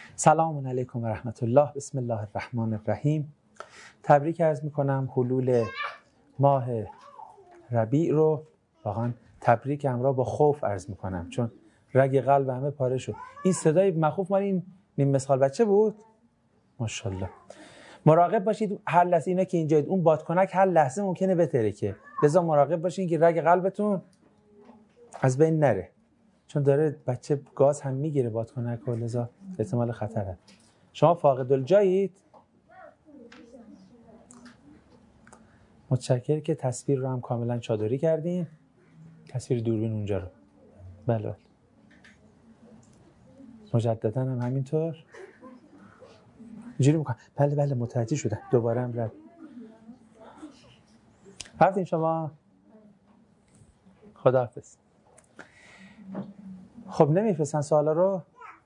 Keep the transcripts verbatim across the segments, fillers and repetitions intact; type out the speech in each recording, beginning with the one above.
سلام علیکم و رحمت الله. بسم الله الرحمن الرحیم. تبریک عرض میکنم حلول ماه ربیع رو. واقعا تبریک همراه با خوف عرض میکنم، چون رگ قلب همه پاره شد. این صدای مخوف مال این نیم مسخال بچه بود. ماشاءالله. مراقب باشید هر لحظه، اینا که اینجاید اون بادکنک هر لحظه ممکنه بترکه، لذا مراقب باشین که رگ قلبتون از بین نره، چون داره بچه گاز هم میگیره بادکنک و لذا احتمال خطره. شما فاقد الجایید؟ متشکرم که تصویر رو هم کاملا چادری کردین. تصویر دوربین اونجا رو. بله بله. مجددا هم همینطور. اینجوری میکنم. بله بله متوجه شدم. دوباره هم رد. رفتین شما؟ خداحافظ. خب نمیفرستن سوالا رو؟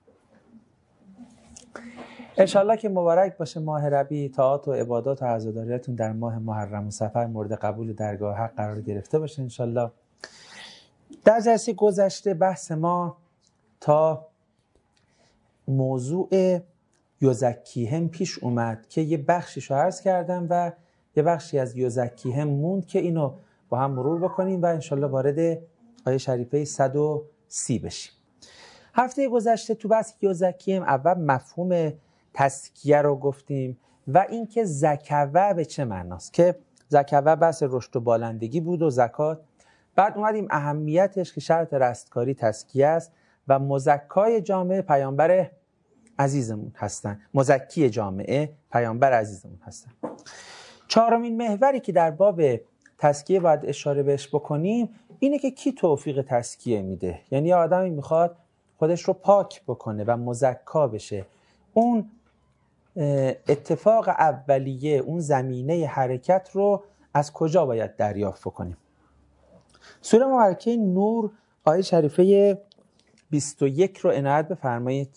انشالله که مبارک باشه ماه ربیع. طاعات و عبادات و عزاداریاتون در ماه محرم و صفر مورد قبول درگاه حق قرار گرفته باشه انشالله. در جلسه گذشته بحث ما تا موضوع یزکیهم پیش اومد که یه بخشیش رو عرض کردم و یه بخشی از یزکیهم موند که اینو با هم مرور بکنیم و انشالله وارد آیه شریفه صد و سی بشیم. هفته گذشته تو بحث یزکیهم اول مفهوم تزکیه رو گفتیم و اینکه زکوه به چه معناست، که زکوه بحث رشد و بالندگی بود و زکات. بعد اومدیم اهمیتش که شرط رستگاری تزکیه است و مزکای جامعه پیامبر عزیزمون هستن. مزکی جامعه پیامبر عزیزمون هستن. چهارمین محوری که در باب تزکیه باید اشاره بهش بکنیم اینه که کی توفیق تزکیه میده. یعنی یه آدمی میخواد خودش رو پاک بکنه و مزکا بشه، اون اتفاق اولیه، اون زمینه حرکت رو از کجا باید دریافت بکنیم؟ سوره مبارکه نور آیه شریفه بیست و یک رو عنایت بفرمایید.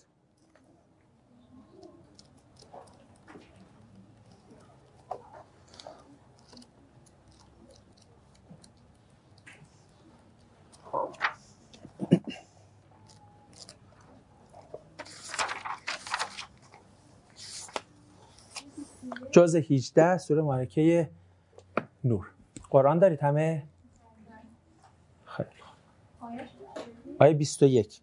جز هجده سوره مبارکه نور. قرآن دارید همه؟ خیلی خوب. آیه بیست و یک.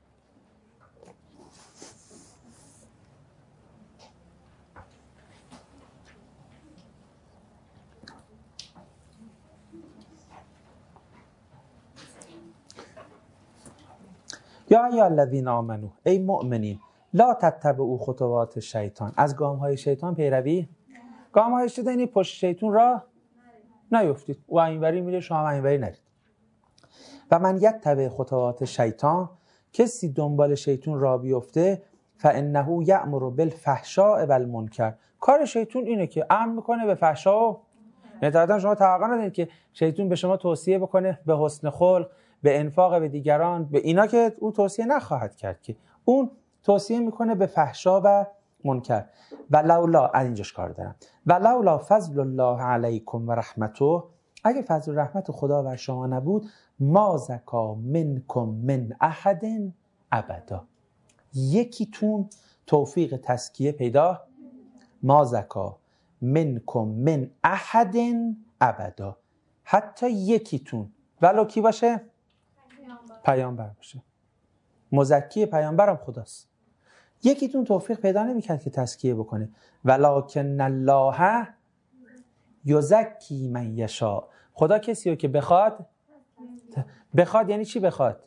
یا ایها الذین آمنو، ای مؤمنین، لا تتبعوا خطوات شیطان، از گام‌های شیطان پیروی. گام‌های شیطان یعنی پشت شیطان را نیفتید. او اینوری میره شما اینوری نرید. و من یتبع خطوات شیطان، کسی دنبال شیطان را بیفته، فانه یأمر بالفحشاء والمنکر، کار شیطان اینه که امر میکنه به فحشا و نتایجا. شما توقع ندارید که شیطان به شما توصیه بکنه به حسن خلق، به انفاق به دیگران، به اینا که اون توصیه نخواهد کرد، که اون توصیه میکنه به فحشا و منکر. و لولا، از اینجاش کار دارم، و لولا فضل الله علیکم و رحمته، اگه فضل رحمت خدا بر شما نبود، ما زکا منکم من احد ابدا، یکیتون توفیق تزکیه پیدا، ما زکا منکم من احد ابدا، حتی یکیتون، ولو کی باشه؟ پیامبر باشه. مزکی پیامبرم خداست. یکیتون توفیق پیدا نمی‌کرد که تزکیه بکنه. ولکن الله یزکی من یشاء، خدا کسی رو که بخواد. بخواد یعنی چی بخواد؟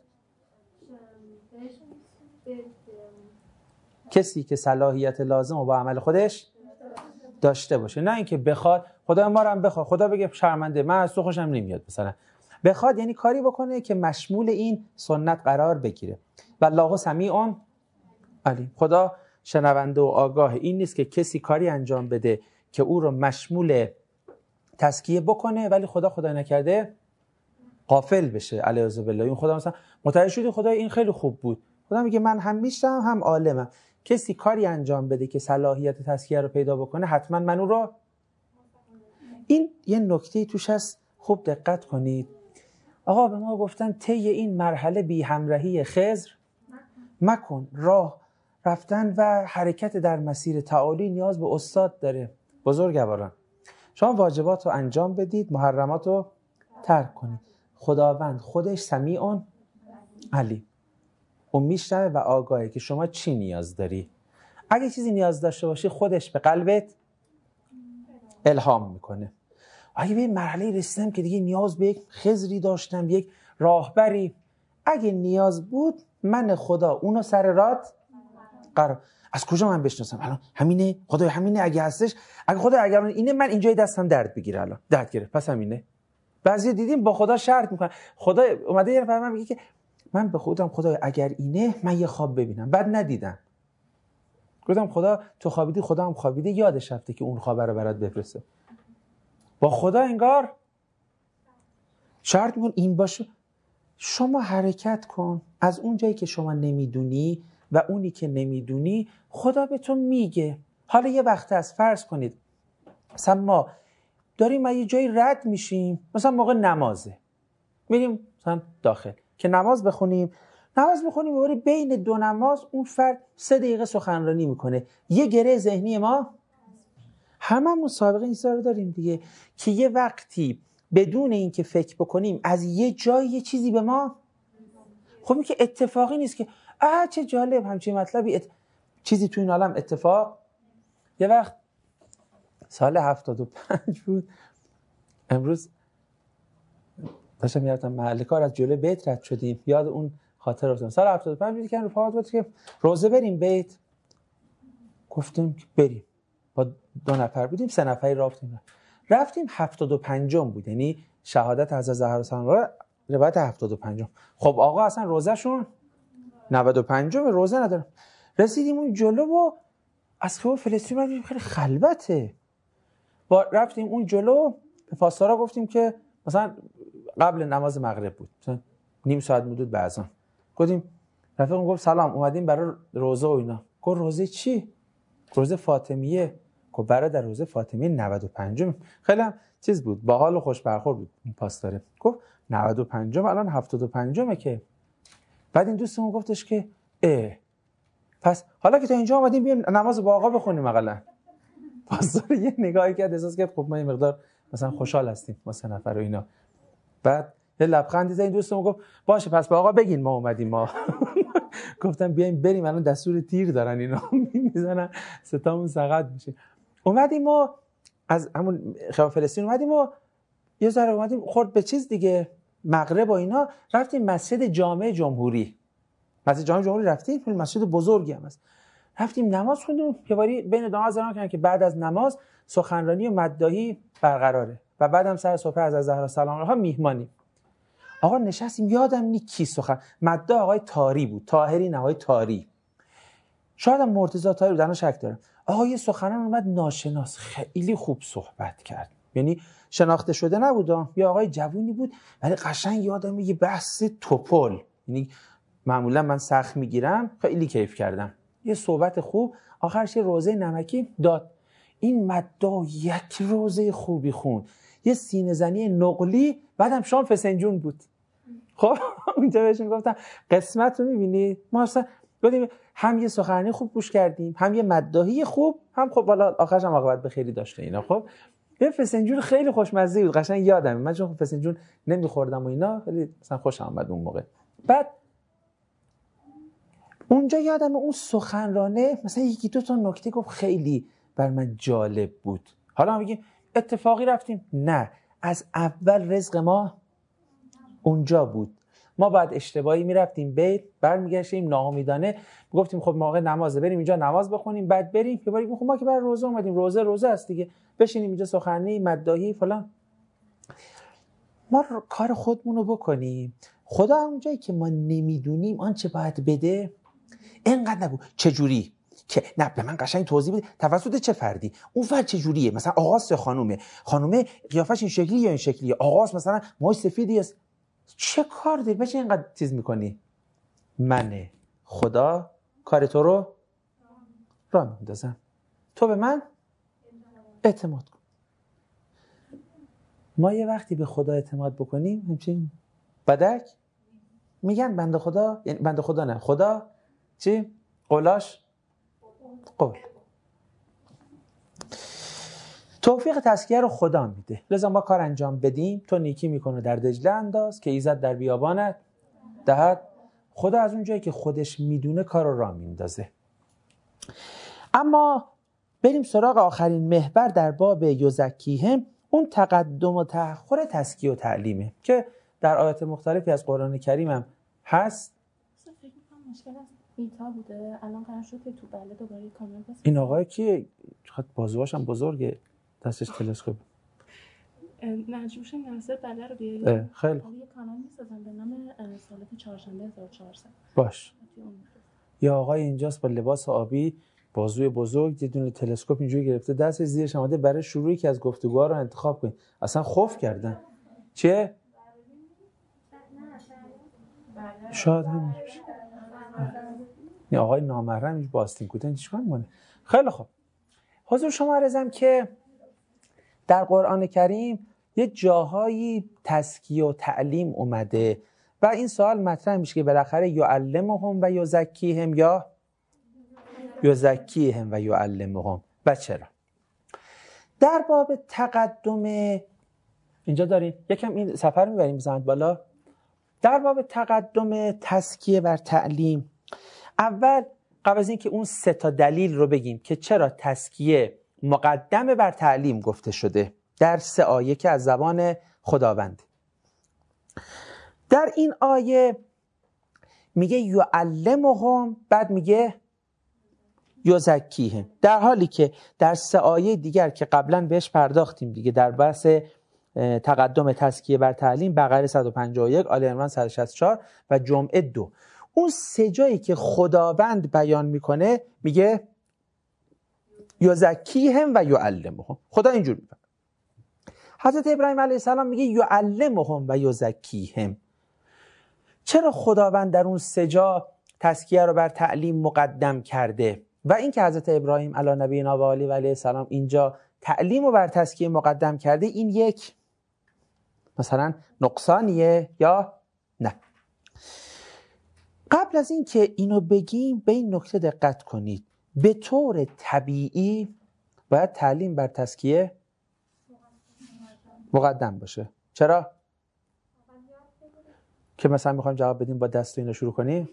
کسی که صلاحیت لازم رو با عمل خودش داشته باشه، نه اینکه بخواد خدا ما رو هم بخواد، خدا بگه شرمنده من از تو خوشم نمیاد مثلا. بخواد یعنی کاری بکنه که مشمول این سنت قرار بگیره. و الله سمیع علیم، خدا شنونده و آگاه این نیست که کسی کاری انجام بده که او رو مشمول تزکیه بکنه ولی خدا خدا نکرده غافل بشه. علیاذ بالله. این خدا مثلا متوجه شدی خدا این خیلی خوب بود، خدا میگه من هم میشتم هم عالمم. کسی کاری انجام بده که صلاحیت تزکیه رو پیدا بکنه، حتما من اون رو. این یه نکته توش هست، خوب دقت کنید. آقا به ما گفتن طی این مرحله بی همراهی خضر مکن، راه رفتن و حرکت در مسیر تعالی نیاز به استاد داره. بزرگواران، شما واجبات رو انجام بدید، محرمات رو ترک کنید. خداوند خودش سمیع علیم، اون میشنوه و آگاهه که شما چی نیاز داری. اگه چیزی نیاز داشته باشی خودش به قلبت الهام میکنه. اگه به این مرحله رسیدم که دیگه نیاز به یک خضری داشتم، یک راهبری، اگه نیاز بود من خدا اونو سر رات قرار. از کجا من بشناسم الان همینه؟ خدای همینه اگه هستش، اگه خدای اگر اینه من اینجای دستم درد بگیره، الان درد گرفت پس همینه. بعضی دیدیم با خدا شرط میکنن. خدا اومده یه نفر من میگه که من به خودم خدای اگر اینه من یه خواب ببینم، بعد ندیدم. گفتم خدا تو خوابیدی، خدا هم خوابیده، یادش رفته که اون خواب رو برات بفرسته. با خدا انگار شرط میکن این باشه. شما حرکت کن از اون جایی که شما نمیدونی و اونی که نمیدونی خدا به تو میگه. حالا یه وقت از فرض کنید مثلا ما داریم ما یه جایی رد میشیم، مثلا موقع نمازه میریم مثلا داخل که نماز بخونیم، نماز میخونیم میبری بین دو نماز اون فرد سه دقیقه سخنرانی میکنه، یه گره ذهنی ما هممون سابقه این رو داریم دیگه که یه وقتی بدون این که فکر بکنیم از یه جای یه چیزی به ما، خب این که اتفاقی نیست که آه چه جالب همچین مطلبی ات... چیزی تو این عالم اتفاق. یه وقت سال هفتاد و پنج بود، امروز داشتم میرفتم محل کار از جلوی بیت رد شدیم، یاد اون خاطر افتادم. سال هفتاد و پنج بود که رفاقات بود که روزه بریم بیت، گفتیم که بریم، با دو نفر بودیم، سه نفری رفتیم رفتیم هفتاد و پنجم بود، یعنی شهادت حضرت زهرا سلام الله روایت هفتاد و پنجم. خب آقا اصلا روزهشون نود و پنجم روزه ندارم. رسیدیم اون جلو و از خیابون فلسطین رفتیم، خیلی خلوته. با رفتیم اون جلو به پاسدارا گفتیم که مثلا قبل نماز مغرب بود، مثلا نیم ساعت مدود به اذان. گفتیم رفیقم گفت سلام اومدیم برای روزه و اینا. گفت روزه چی؟ روزه فاطمیه. گفت برادر روزه فاطمیه نود و پنجم. خیلی هم چیز بود، باحال و خوش برخورد بود این پاسداره. گفت نود و پنجم الان هفتاد و پنجمه که. بعد این دوستمون گفتش که اه پس حالا که تا اینجا اومدیم بیایم نماز با آقا بخونیم اقلا. پاسدار یه نگاهی کرد، احساس کرد خب ما این مقدار مثلا خوشحال هستیم ما سه نفر و اینا. بعد یه لبخندی زد، این دوستمون گفت باشه پس با آقا بگین ما اومدیم. ما گفتم بیایم بریم الان دستور تیر دارن اینا میزنن ستامون سقط میشه. اومدیم ما از همون خیابان فلسطین اومدیم و یه ذره اومدیم خورد به چیز دیگه، مغرب و اینا، رفتیم مسجد جامع جمهوری. مسجد جامع جمهوری رفتیم، خیلی مسجد بزرگی هم هست. رفتیم نماز خوندیم، یه باری بین دو نماز کردن که بعد از نماز سخنرانی و مداحی برقراره و بعدم سر صبح از زهرا سلام الله میهمانی. آقا نشستیم، یادم نی کی سخن مداح آقای طاری بود، طاهری نه آقای طاری، شاید هم مرتضی طاری بود، انا شک دارم. آقا یه سخنران اومد ناشناس، خیلی خوب صحبت کرد، یعنی شناخته شده نبود، یه آقای جوونی بود ولی قشنگ یادم یه بحث توپل، یعنی معمولا من سخت میگیرم، خیلی کیف کردم. یه صحبت خوب، آخرش یه روزه نمکی داد. این مداح یک روزه خوبی خوند، یه سینه زنی نقلی، بعدم شام فسنجون بود. خب اونجا بهشون گفتم قسمت رو میبینید، ما اصلا گفتیم هم یه سخنرانی خوب گوش کردیم، هم یه مداحی خوب، هم خب بالا آخرش هم عاقبت به خیری داشته اینا. خب یه فسنجون خیلی خوشمزه بود، قشنگ یادمه، من چون فسنجون نمیخوردم و اینا خیلی مثلا خوشم اومد اون موقع. بعد اونجا یادمه اون سخنرانه مثلا یکی دو تا نکته گفت خیلی بر من جالب بود. حالا ما میگیم اتفاقی رفتیم، نه، از اول رزق ما اونجا بود. ما بعد اشتباهی میرفتیم بیت، برمیگشتیم ناامیدانه گفتیم خب موقع نماز بریم اینجا نماز بخونیم بعد بریم. یه باری گفتم ما که برای روزه اومدیم، روزه روزه است دیگه، بشینیم اینجا سخنرانی مداحی فلان. ما کار خودمون رو بکنیم. خدا اونجایی که ما نمیدونیم آنچه باید بده اینقدر نگو چه جوری که نه به من قشنگ توضیح بده توسط چه فردی، اون فرد چه جوریه، مثلا آقاست یا خانومه، خانومه قیافش این شکلی یا این شکلیه، آقاست مثلا موهاش سفیدی است، چه کار داری بچه اینقدر چیز میکنی؟ من خدا کار تو رو راه میندازم، تو به من اعتماد کن. ما یه وقتی به خدا اعتماد بکنیم همچین بدک میگن بنده خدا، یعنی بنده خدا نه، خدا چی؟ قولاش قول. توفیق تزکیه رو خدا میده، لذا ما کار انجام بدیم. تو نیکی میکنه در دجله انداز که ایزد در بیابانت دهد. خدا از اون جایی که خودش میدونه کار رو راه میندازه. اما بریم سراغ آخرین محور در باب یزکیهم، اون تقدم و تأخر تزکیه و تعلیمه که در آیات مختلفی از قرآن کریم هم هست. فکر می‌کنم مشکل از ایتا بوده، الان قرار شد که تو بله دوباره کامل بس. این آقای کیه؟ چقدر بازوهاش هم بزرگه، دستش تلسکوپ. نجوش ناصر بله رو بیارید. خیلی خوب. یه کانال می‌سازم به نام سالات چهارشنبه هزار و چهارصد. باش. یا آقای اینجاست با لباس آبی، بازوی بزرگ، یه دونه تلسکوپ اینجوری گرفته، دستش زیرش اومده برای شروعی که از گفتگوها رو انتخاب کنید. اصلا خوف کردن. چه؟ شاید هم باشه. این آقای نامحرم با آستین کوتاه چیکار می‌کنه؟ خیلی خوب. حضور شما عرضم که در قرآن کریم یه جاهایی تزکیه و تعلیم اومده و این سوال مطرح میشه که بالاخره یعلمهم و یزکیهم یا یزکیهم و یعلمهم و چرا؟ در باب تقدم اینجا داریم یکم این سفر میبریم بزنید بالا. در باب تقدم تزکیه بر تعلیم، اول قبل از این که اون سه تا دلیل رو بگیم که چرا تزکیه مقدم بر تعلیم گفته شده در سه آیه که از زبان خداوند. در این آیه میگه یعلمهم، بعد میگه یزکیهم، در حالی که در سه آیه دیگر که قبلا بهش پرداختیم دیگه، در بحث تقدم تزکیه بر تعلیم، بقره صد و پنجاه و یک، آل عمران صد و شصت و چهار و جمعه دو، اون سه جایی که خداوند بیان میکنه میگه یزکیهم و یعلمهم. خدا اینجور میگه. حضرت ابراهیم علیه السلام میگه یعلمهم و یزکیهم. چرا خداوند در اون سه جا تزکیه رو بر تعلیم مقدم کرده و این که حضرت ابراهیم علی نبینا و آله و علیه السلام اینجا تعلیم رو بر تزکیه مقدم کرده، این یک مثلا نقصانیه یا نه؟ قبل از این که اینو بگیم به این نکته دقت کنید. به طور طبیعی باید تعلیم بر تزکیه مقدم باشه. چرا؟ که مثلا میخوایم جواب بدیم با دست اینو شروع کنیم.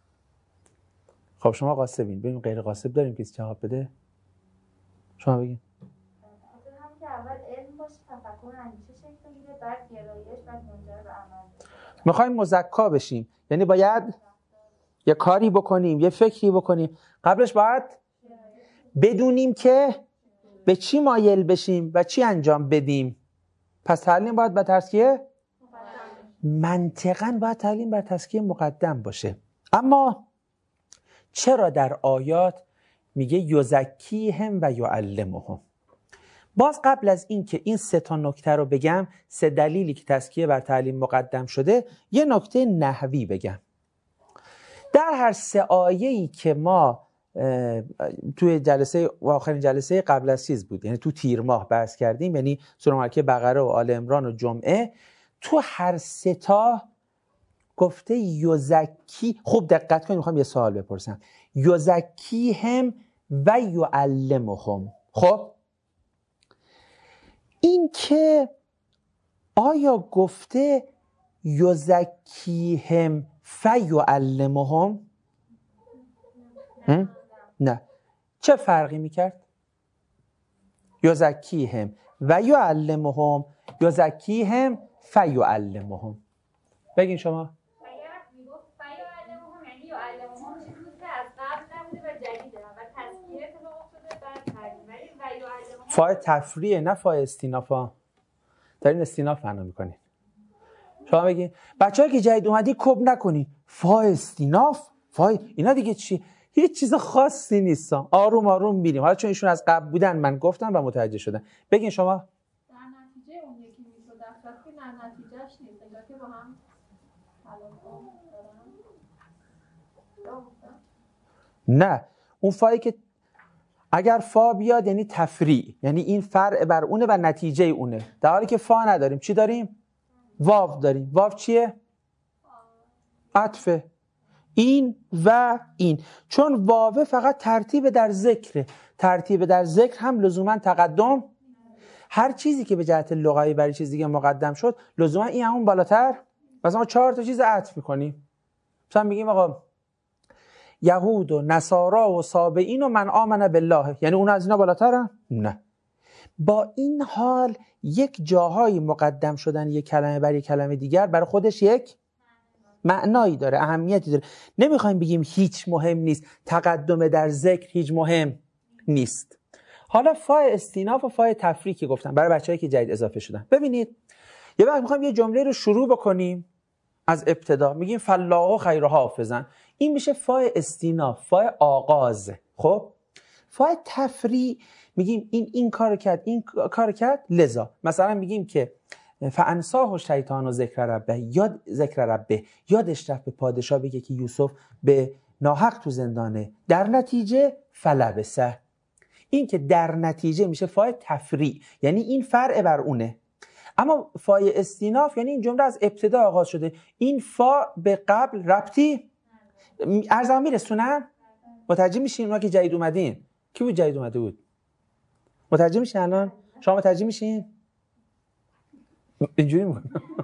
خب شما قاسبین، ببین غیر قاسب داریم کسی جواب بده؟ شما بگین. همون که اول علم باشه، تفکر اندیشه شکل بگیره، بعد گرایش، بعد منجر به عمل. میخوایم مزکا بشیم، یعنی باید یه کاری بکنیم، یه فکری بکنیم، قبلش باید بدونیم که به چی مایل بشیم و چی انجام بدیم. پس تعلیم باید بر تزکیه منطقاً باید تعلیم بر تزکیه مقدم باشه. اما چرا در آیات میگه یزکیهم و یعلمهم؟ باز قبل از این که این سه تا نکته رو بگم، سه دلیلی که تزکیه بر تعلیم مقدم شده، یه نکته نحوی بگم. در هر سه آیه‌ای که ما توی جلسه آخرین جلسه قبل از چیز بود، یعنی تو تیر ماه بحث کردیم، یعنی سوره مبارکه بقره و آل عمران و جمعه، تو هر سه تا گفته یزکی. خوب دقت کنید، میخوام یه سوال بپرسم. یزکیهم و یعلمهم. خب این که آیا گفته یزکیهم فیعلمهم؟ نه. چه فرقی میکرد؟ یزکیهم و یعلمهم، یزکیهم فیعلمهم. بگین شما. اگر میگفت فیعلمهم یعنی یعلمهم چیزی که از قبل نبوده و جدیده و تزکیه اتفاق افتاده بعد تعلیم، ولی فیعلمهم فای تفریه نه فای استینافا. دارین استیناف معنا میکنین. شما بگین بچه‌ها که جدید اومدی کب نکنین. فای استیناف، فای اینا دیگه چی؟ هیچ چیز خاصی نیست. آروم آروم میریم. حالا چون ایشون از قبل بودن من گفتم و متوجه شدن. بگین شما. در نتیجه اون یکی میشد در که در نتیجهش نیست، انگار که با هم نه، اون فایی که اگر فا بیاد یعنی تفریع، یعنی این فرع بر اونه و نتیجه اونه. در حالی که فا نداریم چی داریم؟ واو داریم. واو چیه؟ عطفه. این و این، چون واو فقط ترتیب در ذکر، ترتیب در ذکر هم لزوما تقدم، هر چیزی که به جهت لغوی برای چیز دیگه مقدم شد لزوما این همون بالاتر. مثلا ما چهار تا چیز عطف میکنیم، مثلا میگیم آقا یهود و نصارا و سابئین و من آمن بالله، یعنی اون از اینا بالاترن؟ نه. با این حال یک جاهای مقدم شدن یک کلمه بر یک کلمه دیگر برای خودش یک معنایی داره، اهمیتی داره. نمیخوایم بگیم هیچ مهم نیست، تقدم در ذکر هیچ مهم نیست. حالا فای استیناف و فای تفریق که گفتم برای بچه‌ای که جدید اضافه شدن، ببینید یه وقت میخوایم یه جمله رو شروع بکنیم از ابتدا، میگیم فالله خیر حافظا، این میشه فای استیناف، فای آغاز. خب فای تفریع میگیم این این کارو کرد، این کارو کرد، لذا مثلا میگیم که فانساه شیطان و ذکر ربه، یاد ذکر ربه، یادش رفت به پادشاه بگه که یوسف به ناحق تو زندانه، در نتیجه فلبسه. این که در نتیجه میشه فای تفریع، یعنی این فرع بر اونه. اما فای استیناف یعنی این جمله از ابتدا آغاز شده، این فا به قبل ربطی ارزم میرسونم. متوجه میشین؟ اونا که جدید اومدین، کی بود جدید اومده بود؟ متوجه میشین الان؟ شما متوجه میشین؟ اینجوری میکنم.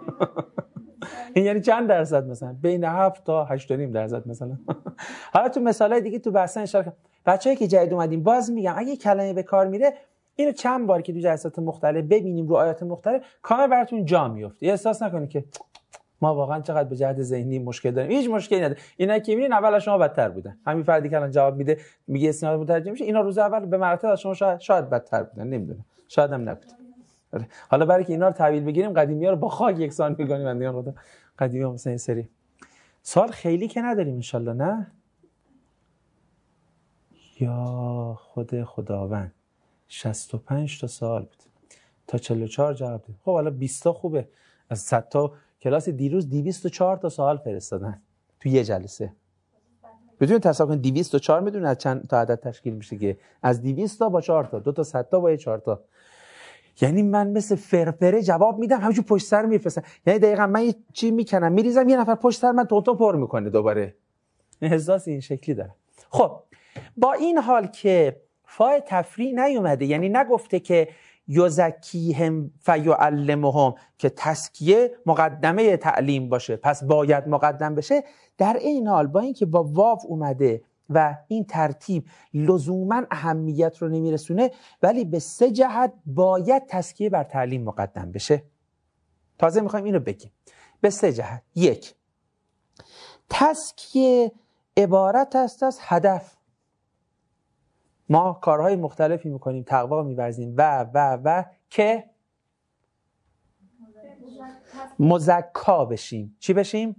این یعنی چند درصد؟ مثلا بین هفت تا هشت و نیم درصد مثلا. حالا تو مثالای دیگه تو بحثا اشاره کنم. بچه‌ای که جدید اومدین باز میگم اگه کلمه به کار میره اینو چند بار که تو جلسات مختلف ببینیم رو آیات مختلف کامل براتون جا میفته. احساس نکنید که ما واقعا چقدر به جهت ذهنی مشکل داریم. هیچ مشکلی نداره. اینا که میبینین اول از شما بدتر بودن. همین فردی که الان جواب میده میگه استناد مترجم میشه، اینا روز اول به مراتب از شما شاید شاید بدتر بودن، نمیدونم. شاید هم نبود. حالا برای که اینا رو تحویل بگیریم قدیمی‌ها رو با خاک یکسان می‌کنیم. بندگان خدا قدیمی‌ها مثلا این سری سال خیلی که نداریم ان شاءالله. نه یا خود خداوند شصت و پنج تا سال بود تا چهل و چهار جواب داد. خب حالا بیست تا خوبه، از صد تا کلاس دیروز دویست و چهار تا سوال فرستادن تو یه جلسه. بدون تصور کن دویست و چهار میدونید از چند تا عدد تشکیل میشه که از دویست تا با چهار تا، دو تا صد تا با چهار تا. یعنی من مثل فرفره جواب میدم همونجور پشت سر میفرستم. یعنی دقیقاً من یه چی میکنم میریزم یه نفر پشت سر من تونتون پر میکنه دوباره. این احساس این شکلی داره. خب با این حال که فای تفریع نیومده، یعنی نگفته که یزکیهم فیعلمهم که تزکیه مقدمه تعلیم باشه پس باید مقدم بشه، در این حال با اینکه با واو اومده و این ترتیب لزوما اهمیت رو نمیرسونه، ولی به سه جهت باید تزکیه بر تعلیم مقدم بشه. تازه میخوایم اینو بگیم به سه جهت. یک، تزکیه عبارت است از هدف. ما کارهای مختلفی میکنیم، تقوا میورزیم و و و که مزکا بشیم. چی بشیم؟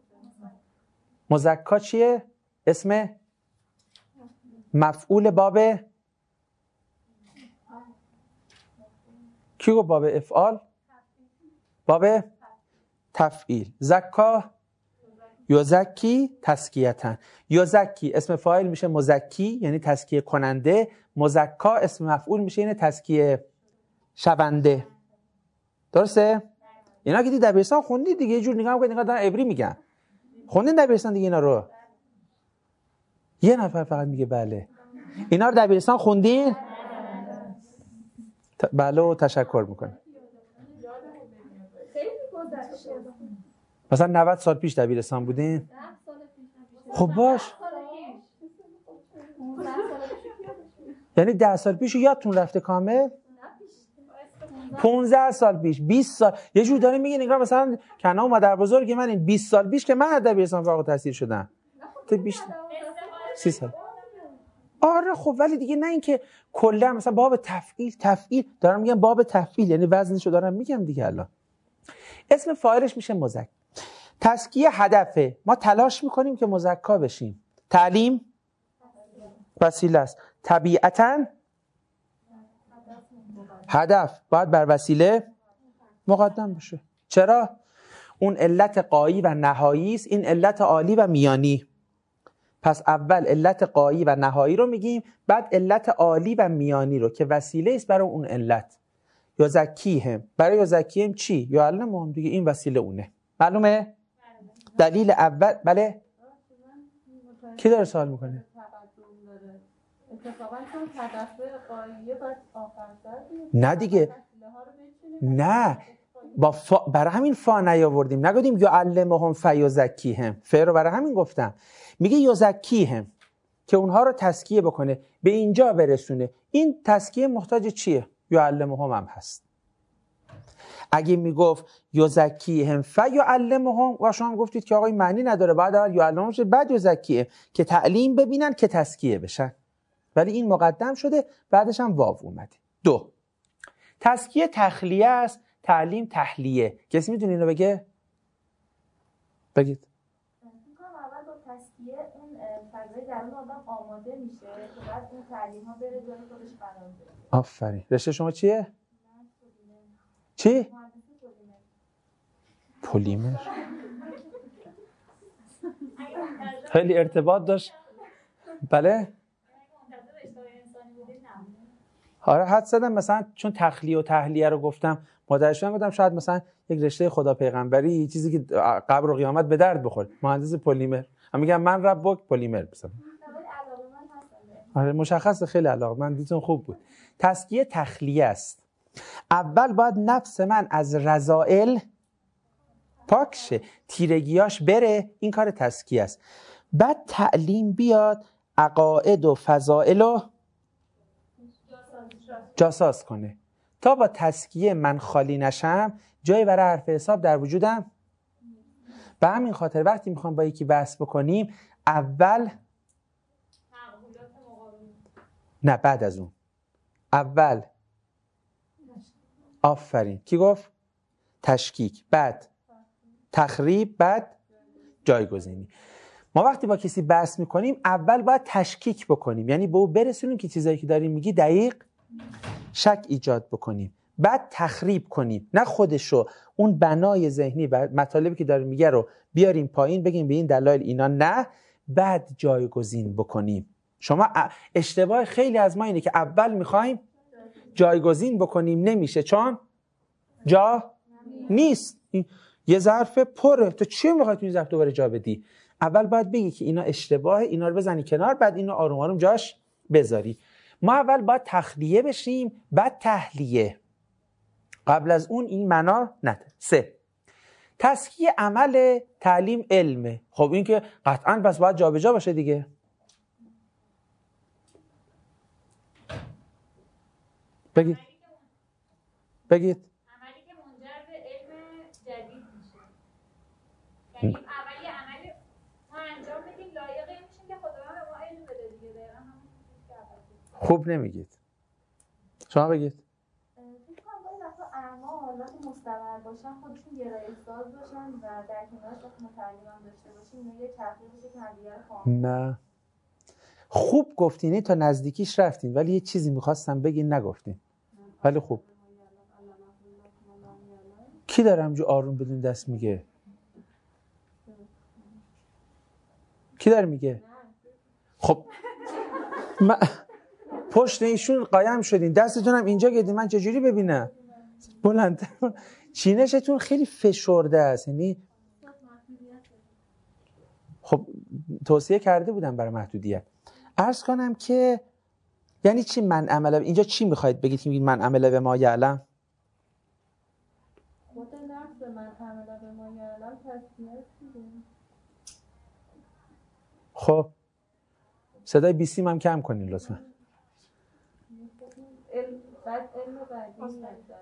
مزکا چیه؟ اسم مفعول باب کی گفت باب افعال؟ باب تفعیل. زکا یزکی تزکیتن. یزکی اسم فاعل میشه مزکی یعنی تزکیه کننده، مزکا اسم مفعول میشه یعنی تزکیه شونده. درسته؟ اینا که دی دبیرستان خوندید دیگه، یه جور نگاه میکنید نگاه دارن عبری میگن. خوندین دبیرستان دیگه اینا رو؟ یه نفر فقط میگه بله. اینا رو دبیرستان خوندین؟ ت... بله و تشکر میکنم. مثلا نود سال پیش دبیرستان بودین؟ خب باش. یعنی ده سال پیش یادتون رفته کامل؟ پانزده سال پیش، بیست سال. یه جور داره میگه نگاه مثلا کنا مادر بزرگ من این بیست سال پیش که من از دبیرستان فارغ التحصیل شدم. تو بیشتر سی سال. آره خب ولی دیگه نه اینکه کلا مثلا باب تفعیل تفعیل دارم میگم باب تفعیل یعنی وزنشو دارم میگم دیگه. الان اسم فاعلش میشه مزک. تزکیه هدفه، ما تلاش میکنیم که مزکا بشیم. تعلیم وسیله است. طبیعتاً هدف باید بر وسیله مقدم بشه. چرا؟ اون علت غایی و نهایی است، این علت عالی و میانی. پس اول علت غایی و نهایی رو میگیم، بعد علت عالی و میانی رو که وسیله است برای اون علت. یزکیهم، برای یزکیهم چی؟ یا علمهم دیگه، این وسیله اونه. معلومه؟ دلیل اول بله کی داره سوال میکنه؟ تقدم داره. اتفاقا چون تدفع قاییه بعد آخر سر نه دیگه نه با فا... برای همین فا نیاوردیم، نگفتیم یعلمهم فیزکیهم. ف رو برای همین گفتم. میگه یزکیهم که اونها رو تزکیه بکنه، به اینجا برسونه. این تزکیه محتاج چیه؟ یعلمهم هم هست. اگه میگفت یزکیهم فیعلمهم و شما گفتید که آقای معنی نداره، بعد اول یعلمهم شد بعد یزکیهم که تعلیم ببینن که تزکیه بشن، ولی این مقدم شده بعدش هم واو اومده. دو، تزکیه تخلیه است، تعلیم تحلیه. کسی میتونه اینو بگه؟ بگید. میگم اول با تزکیه اون فضای درون آدم آماده میشه که بعد اون تعلیم ها بره جای خودش قرار بگیره. آفرین. رشته شما چیه؟ چی؟ پلیمر. خیلی ارتباط داشت. بله؟ آره حد زدم مثلا چون تخلیه و تحلیه رو گفتم مادرشون گفتم شاید مثلا یک رشته خدا پیغمبری چیزی که قبر و قیامت به درد بخوره، مهندس پلیمر. هم میگم من ربک پلیمر بسم. آره مشخصه خیلی علاقه من دیدون خوب بود. تزکیه تخلیه است. اول باید نفس من از رذائل پاک شه، تیرگیاش بره، این کار تزکیه است. بعد تعلیم بیاد عقاید و فضائل و جاساز کنه تا با تزکیه من خالی نشم، جایی برای حرف حساب در وجودم. به همین خاطر وقتی میخوام با یکی بحث بکنیم اول نه بعد از اون اول آفرین کی گفت؟ تشکیک، بعد تخریب، بعد جایگزینی. ما وقتی با کسی بحث میکنیم اول باید تشکیک بکنیم، یعنی به او برسونیم که چیزایی که داریم میگی دقیق، شک ایجاد بکنیم، بعد تخریب کنیم، نه خودشو اون بنای ذهنی و مطالبی که داره میگه رو بیاریم پایین بگیم به این دلایل اینا نه، بعد جایگزین بکنیم. شما اشتباه خیلی از ما اینه که اول میخوایم جایگزین بکنیم، نمیشه چون جا نیست. یه ظرف پره، تو چی میخوای تو این ظرف دوباره جا بدی؟ اول باید بگی که اینا اشتباهه، اینا رو بزنی کنار، بعد اینو آروم آروم جاش بذاری. ما اول باید تخلیه بشیم بعد تحلیه، قبل از اون این معنا نداره. سه، تزکیه عمل، تعلیم علمه. خب این که قطعاً پس باید جا به جا باشه دیگه. بگید بگید عملی که منجر به علم جدید میشه، یعنی اولی عملی ما انجام بدیم لایق این میشیم که خداوند به ما علم بده دیگه. دقیقاً همون چیزی که اول خوب نمیگید. شما بگید. فکر کنم باید وقتا اعمال حالات مستمر باشن، خودشون گرایش ساز باشن و در کنارش وقت متعلم هم داشته باشیم اینو یه تغییر بشه که همدیگه رو فاهم. نه خوب گفتینی، تا نزدیکیش رفتین ولی یه چیزی میخواستم بگین نگفتین، ولی خوب. کی داره همجور آروم بدون دست میگه؟ کی داره میگه؟ خب من پشت ایشون قایم شدین، دستتون هم اینجا گردین، من چجوری ببینم؟ بلند چینشتون خیلی فشرده است. یعنی خب توصیه کرده بودم برای محدودیت. عرض کنم که یعنی چی من عمله؟ اینجا چی میخواید بگید که من عمله به ما یعلم؟ خود نفس من عمله به ما یعلم تزکیه شده. خب صدای بیسیم هم کم کنین لطفا. بعد علم بعدی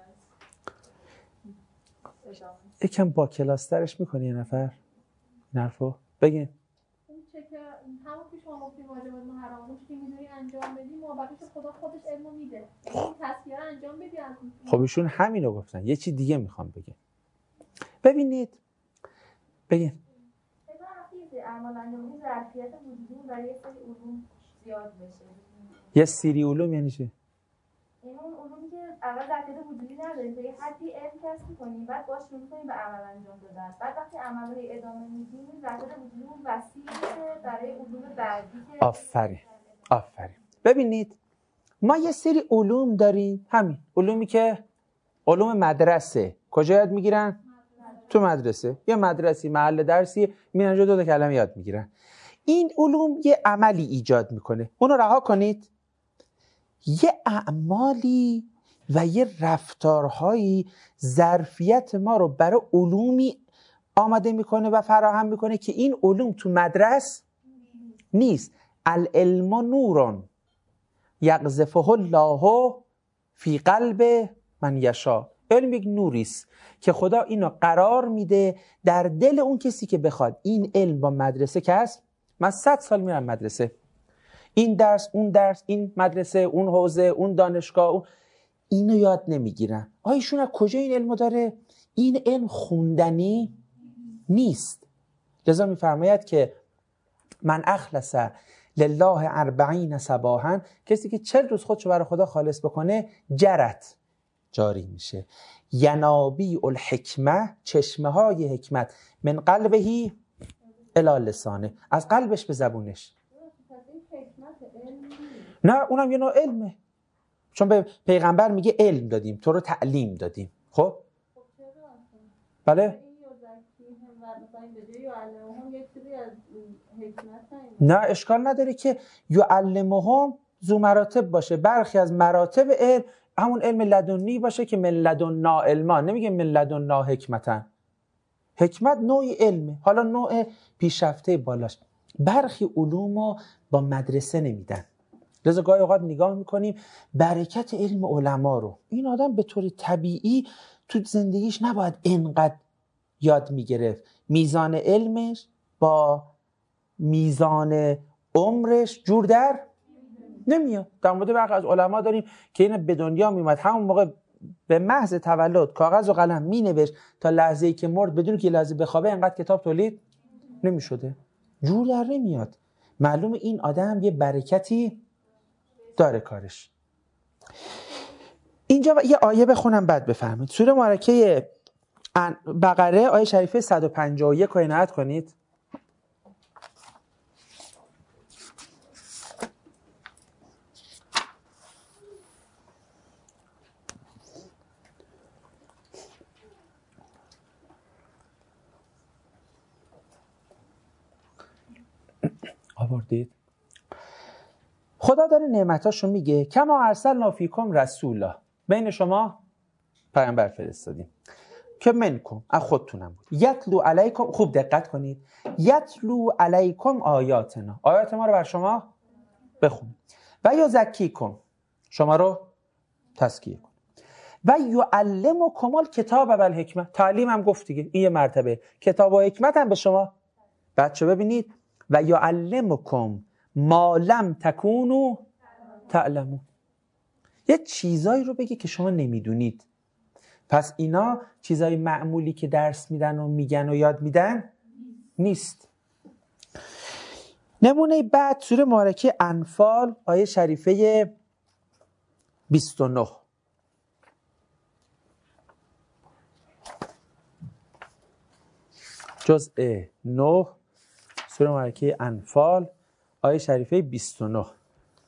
یکم با کلاسترش میکنی یه نفر این حرفو بگین. اون چه که همون که شما گفتیم واجبات محرمات اون که میدونی انجام بدی موقعش خدا خودش علمو میده. این تزکیه رو انجام بدی از خب ایشون همینو گفتن، یه چی دیگه میخوام بگم. ببینید بگین. مثلا وقتی اعمال انجام بدی ظرفیت وجودی برای یه سری علوم زیاد بشه. یه سری علوم یعنی چی؟ این اون علومی که اول ظرفیت وجودی نداریم، تا یه حدی علم کسب می‌کنیم، بعد باش شروع کنیم به عمل انجام دادن. بعد وقتی عمل رو ادامه میدیم، ظرفیت وجودیمون وسیع میشه برای علوم بعدی که آفرین آفرین. ببینید ما یه سری علوم داریم، همین علومی که علوم مدرسه. کجا یاد میگیرن؟ تو مدرسه. یه مدرسی محل درسی میرن اونجا دو تا کلمه یاد میگیرن. این علوم یه عملی ایجاد میکنه، اونو رها کنید. یه اعمالی و یه رفتارهایی ظرفیت ما رو برای علومی آماده میکنه و فراهم میکنه که این علوم تو مدرس نیست. العلم نورون یقذفه الله فی قلب من یشاء. علم یک نوریست که خدا اینو قرار میده در دل اون کسی که بخواد. این علم با مدرسه که هست، من صد سال میرم مدرسه، این درس اون درس، این مدرسه اون حوزه اون دانشگاه اون، اینو یاد نمیگیرن. آیا ایشون از کجا این علمو داره؟ این علم خوندنی نیست. لذا میفرماید که من اخلص لله اربعین صباحا، کسی که چل روز خودشو برای خدا خالص بکنه، جرت جاری میشه. ینابیع الحکمه، چشمه های حکمت، من قلبهی الی لسانه، از قلبش به زبونش. نه اونم یه نوع علمه، چون به پیغمبر میگه علم دادیم، تو رو تعلیم دادیم. خب بله نه اشکال نداره که یعلمهم ذو مراتب باشه، برخی از مراتب علم همون علم لدنی باشه که من لدنا علما، نمیگه من لدنا حکمتا. حکمت نوعی علمه، حالا نوع پیشرفته بالاش. برخی علومو با مدرسه نمیدن. لذا گاهی اوقات نگاه میکنیم برکت علم علما رو، این آدم به طور طبیعی تو زندگیش نباید اینقدر یاد میگرفت. میزان علمش با میزان عمرش جور در نمیاد. در مورد برخی از علما داریم که این به دنیا میومد همون موقع به محض تولد کاغذ و قلم مینوشت تا لحظه‌ای که مرد بدون که لحظه بخوابه اینقدر کتاب تولید نمیشده، جور در نمیاد. معلوم این آدم یه برکتی داره کارش. اینجا یه آیه بخونم بعد بفهمید. سوره مبارکه بقره آیه شریفه صد و پنجاه و یک رو عنایت کنید. آوردید؟ خدا داره نعمتاشو میگه کما ارسلنا فیکم رسولا، بین شما پیامبر فرستادیم که منکم، از خودتونم بود. یتلو علیکم، خوب دقت کنید، یتلو علیکم آیاتنا، آیات ما رو بر شما بخون. و یزکیکم، شما رو تزکیه کن. و یعلمکم الکتاب و الحکمه، تعلیم هم گفت دیگه، این یه مرتبه. کتاب و حکمت هم به شما. بچه ببینید و یعلمکم ما لم تکونوا تعلمون، یه چیزایی رو بگه که شما نمیدونید. پس اینا چیزای معمولی که درس میدن و میگن و یاد میدن نیست. نمونه بعد سوره مبارکه انفال آیه شریفه بیست و نه. جزء نه سوره مبارکه انفال آیه شریفه بیست و نه.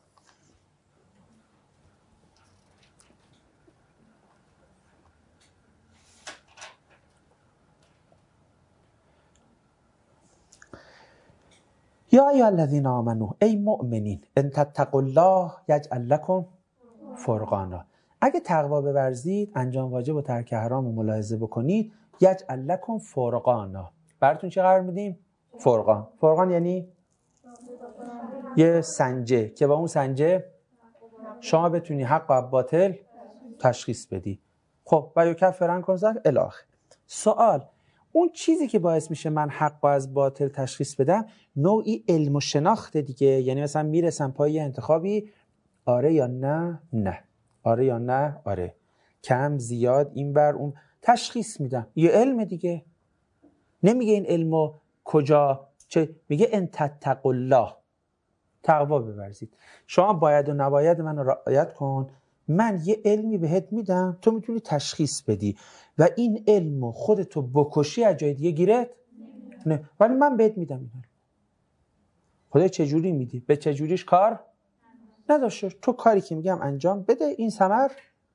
یا ایها الذین آمنو، ای مؤمنین، ان تتقوا الله یجعل لکم فرقانا، اگه تقوا بورزید، انجام واجب و ترک حرام رو ملاحظه بکنید، یجعل لکم فرقانا، براتون چه قرار میدیم؟ فرقان. فرقان یعنی یه سنجه که با اون سنجه شما بتونی حق و باطل تشخیص بدی. خب و یکفرن کنزر الاخر. سوال، اون چیزی که باعث میشه من حق و از باطل تشخیص بدم نوعی علم و شناخت دیگه، یعنی مثلا میرسم پای یه انتخابی، آره یا نه نه، آره یا نه آره، کم زیاد این بر اون تشخیص میدم، یه علم دیگه. نمیگه این علمو کجا چه، میگه ان تتقوا الله، تقوا بورزید. شما باید و نباید منو رعایت کن، من یه علمی بهت میدم تو میتونی تشخیص بدی و این علمو خودتو بکشی از جای دیگه گیرت نه، ولی من بهت میدم این علم. خدا چجوری میدی؟ به چجوریش کار نداشته، تو کاری که میگم انجام بده، این ثمر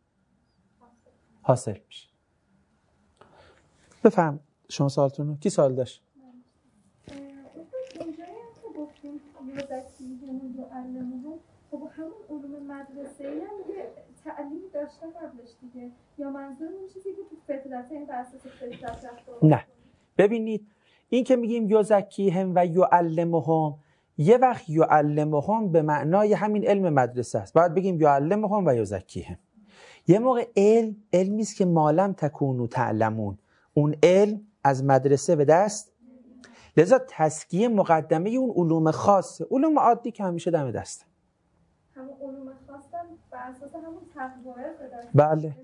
حاصل میشه. بفهم شما سوالتونو. کی سوال داشت؟ اینجایی هم که گفته یزکیهم و یعلمهم، خب همون علوم مدرسه ای هم یه تعلیم داشته قبلش دیگه، یا منظورمون چیزی که تو فطرت این بر اساس فطرت رفتار؟ نه ببینید این که میگیم یزکیهم و یعلمهم، یه وقت یعلمهم به معنای همین علم مدرسه است، باید بگیم یعلمهم و یزکیهم. یه موقع علم علمی است که مالم تکونو تعلمون، اون علم از مدرسه به دست، لذا تزکیه مقدمه اون علوم خاصه، علوم عادی که همیشه دم دسته. همون علوم خاصم بر اساس همون تقویه به دست. بله.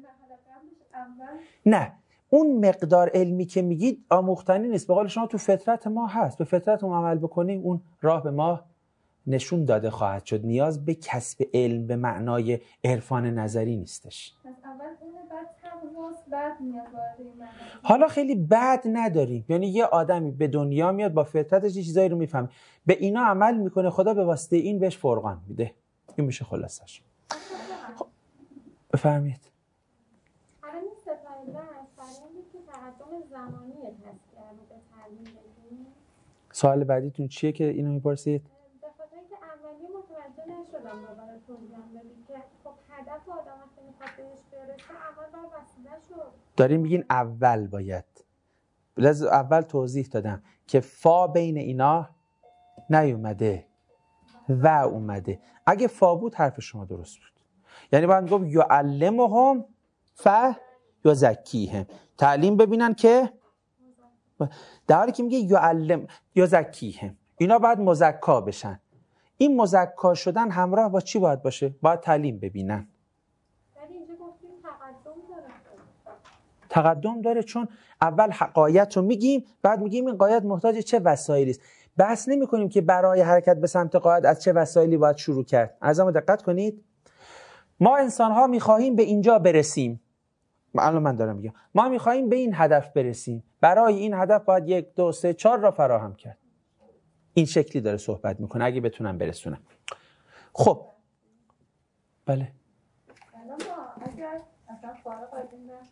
نه اون مقدار علمی که میگید آموختنی نیست، به قول شما تو فطرت ما هست، به فطرتمون عمل بکنیم اون راه به ما نشون داده خواهد شد. نیاز به کسب علم به معنای عرفان نظری نیستش. پس اول اون بعد تقواس بعد میاد وارد این معنی. حالا خیلی بد نداریم، یعنی یه آدمی به دنیا میاد با فطرتش یه چیزایی رو میفهمه، به اینا عمل میکنه، خدا به واسطه این بهش فرقان میده. این میشه خلاصش. خب بفرمایید. الان این ستاره برای اینکه تقدم زمانی تذکیه رو به تعلیم بدیم. سوال بعدیتون چیه که اینو میپرسید؟ به خاطر اینکه اولی متوجه نشدم دوباره توضیح بدید که خب هدف آدم وقتی میخواد بهش برسه اول باید وسیله شد. داریم میگین اول باید. لذا اول توضیح دادم که فا بین اینا نیومده و اومده. اگه فا بود حرف شما درست بود. یعنی باید گفت یعلمهم ف یزکیهم، تعلیم ببینن که در حالی که میگه یعلم یزکیهم اینا باید مزکا بشن. این مزکا شدن همراه با چی باید باشه؟ باید تعلیم ببینن. ولی اینجا گفتیم تقدم داره. تقدم داره چون اول قایت رو میگیم، بعد میگیم این قایت محتاج چه وسایلی است. بحث نمی کنیم که برای حرکت به سمت قایت از چه وسایلی باید شروع کرد. عزیزان دقت کنید، ما انسان ها میخواهیم به اینجا برسیم. الان من دارم میگم ما میخواهیم به این هدف برسیم، برای این هدف باید یک دو سه چهار را فراهم کرد. این شکلی داره صحبت میکنه اگه بتونم برسونم. خب بله الان ما اگر اصلا فارغ از این بحث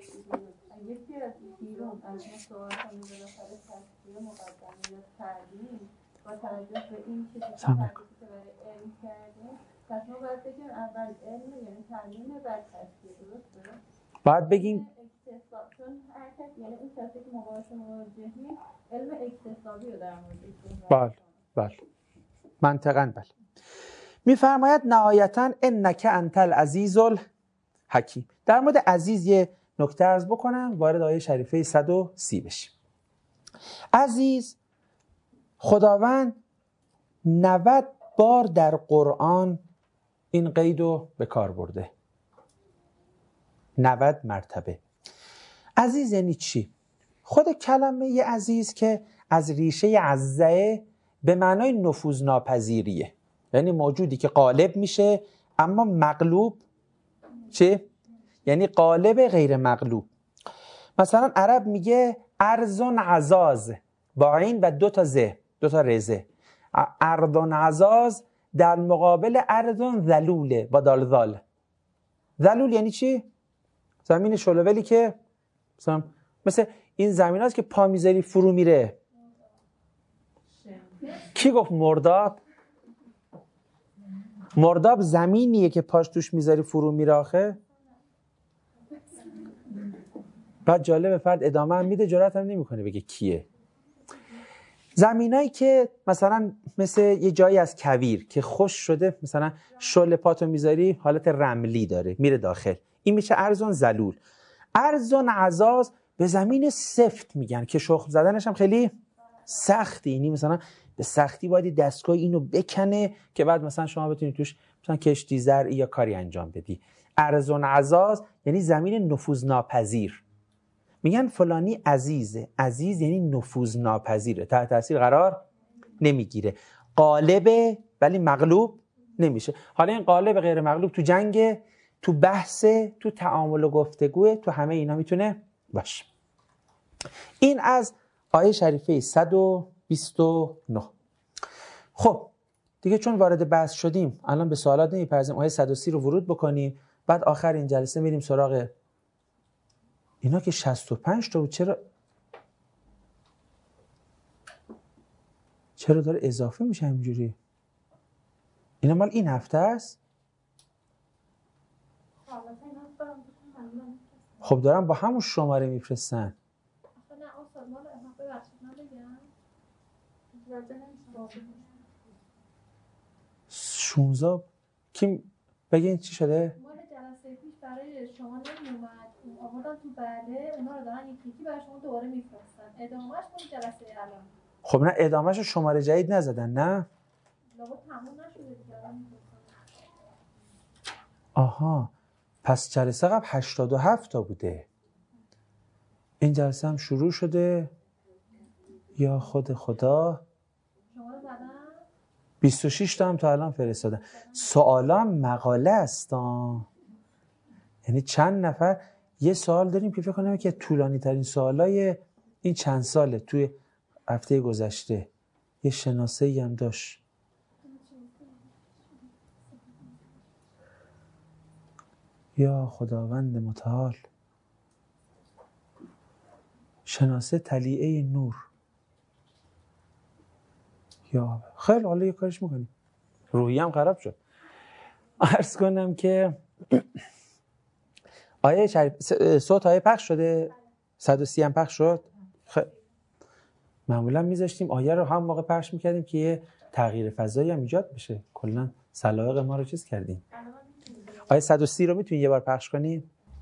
یکی از بیرون از این سوال کنیم بالاخره تذکیه مقدمه یا تعلیم با توجه به این چیزی که تعریفی که برای علم کردیم، پس ما باید بگیم اول علم یعنی تعلیم بعد تذکیه، درسته؟ باید بگیم اکتساب، چون هر کس یعنی این کسی که مباحث مواجهی علم اکتسابی رو در مورد بله بله منطقاً بله. میفرماید نهایتاً انک انت العزیز الحکیم. در مورد عزیز یه نکته عرض بکنم، وارد آیه شریفه صد و سی بشیم. عزیز خداوند نود بار در قرآن این قید رو به کار برده، نود مرتبه. عزیز یعنی چی؟ خود کلمه ی عزیز که از ریشه عزه به معنای نفوذناپذیریه، یعنی موجودی که غالب میشه اما مغلوب چه؟ یعنی غالب غیر مغلوب. مثلا عرب میگه ارزون عزاز با عین و دو تا ز، دو تا رزه. اردون عزاز در مقابل اردون ذلوله با دال ذال. ذلول یعنی چی؟ زمین شلوولی که مثلا مثل این زمین هاست که پا میذاری فرو میره. کی گفت مرداب؟ مرداب زمینیه که پاش توش میذاری فرو میره آخه. بعد جالب فرد ادامه هم میده، جرأت هم نمیکنه بگه کیه. زمینایی که مثلا مثل یه جایی از کویر که خوش شده، مثلا شل پاتو میذاری حالت رملی داره میره داخل، این میشه ارزون ذلول. ارزون عزاز به زمین سفت میگن که شخم زدنش هم خیلی سختی، یعنی مثلا به سختی باید دستگاه اینو بکنه که بعد مثلا شما بتونید توش مثلا کشتی زرعی یا کاری انجام بدی. ارزون عزاز یعنی زمین نفوذناپذیر. میگن فلانی عزیزه، عزیز یعنی نفوذناپذیره، تحت تاثیر قرار نمیگیره، غالبه ولی مغلوب نمیشه. حالا این غالب غیر مغلوب تو جنگ، تو بحث، تو تعامل و گفتگو، تو همه اینا میتونه باشه. این از آیه شریفه صد و بیست و نه. خب دیگه چون وارد بحث شدیم الان به سوالات نمیپردازیم، آیه صد و سی رو ورود بکنیم، بعد آخر این جلسه میریم سراغ اینا که شصت و پنج تا بود. چرا چرا داره اضافه میشه همینجوری؟ اینا مال این هفته است؟ خب دارم با همون شماره میفرستن. نه اصلا مال ببخشید من بگم شونزده کی بگین چی شده؟ مال جلسه پیش برای شما نمیومد آوردن تو بله اونا رو دارن یکی یکی برای شما دوباره میفرستن ادامهش مال جلسه الان. خب نه ادامهش شماره جدید نزدن نه؟ لابد تموم نشده دیگه الان میفرستن. آها پس جلسه قبل هشتاد و هفت تا بوده، این جلسه هم شروع شده. یا خود خدا شما رو زدن بیست و شش تا هم تا الان فرستادن. سوالا مقاله است آه. یعنی چند نفر یه سوال داریم که فکر کنم که طولانی ترین سوالای این چند ساله. توی هفته گذشته یه شناسه‌ای هم داشت. یا خداوند متعال، شناسه طلیعه نور. یا خیلی حالا یه کارش میکنیم. روحی هم خراب شد. عرض کنم که آیه شریف صوت آیه پخش شده؟ صد و سی هم پخش شد؟ خیلی معمولا میذاشتیم آیه رو هم موقع پخش میکردیم که یه تغییر فضایی هم ایجاد بشه. کلا سلایق ما رو چیز کردیم. آیه صد و سی رو میتونی یه بار پخش کنی؟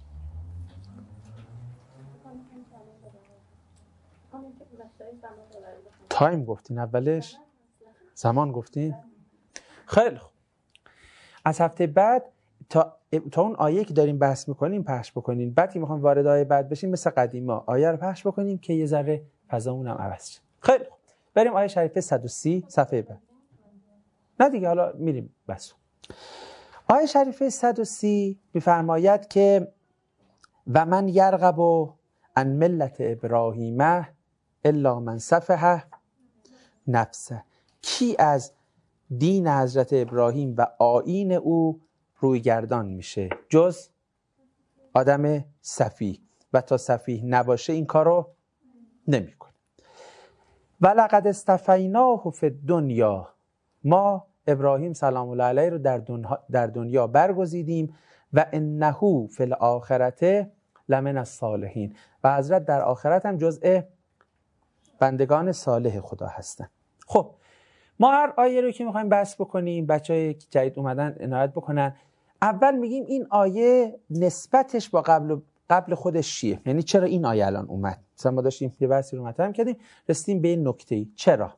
تایم گفتین اولش؟ زمان گفتین؟ خیلی خوب. از هفته بعد تا تا اون آیه که داریم بحث میکنیم پخش بکنین. بعد که میخوام وارد آیه بعد بشیم مثل قدیما آیه رو پخش بکنیم که یه ذره فضامون هم عوض شه. خیلی خوب. بریم آیه شریفه صد و سی صفحه بعد. نه دیگه حالا میریم بس. آیه شریفه صد و سی میفرماید که و من یرغب عن ملت ابراهیم الا من صفح نفسه. کی از دین حضرت ابراهیم و آیین او روی گردان میشه جز آدم سفیه، و تا سفیه نباشه این کارو نمیکنه. ولقد اصطفیناه فی الدنیا، ما ابراهیم سلام الله علیه رو در دنیا, در دنیا برگزیدیم و انه فی الاخرته لمن الصالحین، و حضرت در آخرت هم جزء بندگان صالح خدا هستن. خب ما هر آیه رو که میخوایم بحث بکنیم بچهای جدید اومدن عنایت بکنن. اول میگیم این آیه نسبتش با قبل قبل خودش چیه؟ یعنی چرا این آیه الان اومد؟ مثلا ما داشتیم یه بحثی رو مطرح کردیم رسیدیم به این نکته‌ای. چرا؟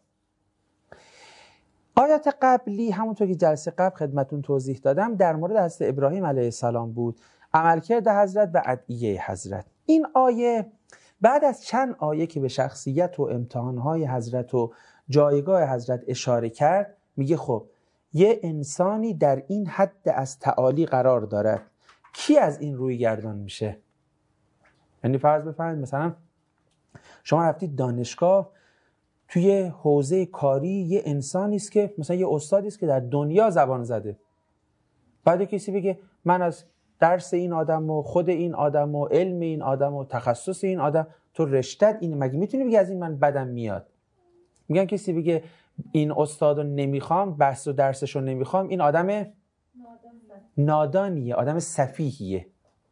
آیات قبلی همونطور که جلسه قبل خدمتون توضیح دادم در مورد حضرت ابراهیم علیه السلام بود، عملکرد حضرت و ادعیه حضرت. این آیه بعد از چند آیه که به شخصیت و امتحانهای حضرت و جایگاه حضرت اشاره کرد میگه خب یه انسانی در این حد از تعالی قرار دارد، کی از این روی گردان میشه؟ یعنی فرض بفرمایید مثلا شما رفتید دانشگاه، توی حوزه کاری یه انسانی است که مثلا یه استادی است که در دنیا زبان زده، بعد کسی بگه من از درس این آدم و خود این آدم و علم این آدم و تخصص این آدم تو رشتت اینه، مگه میتونی بگی از این من بدم میاد؟ میگن کسی بگه این استادو نمیخوام، بحث و درسشو نمیخوام، این آدم نادانیه، آدم سفیهیه.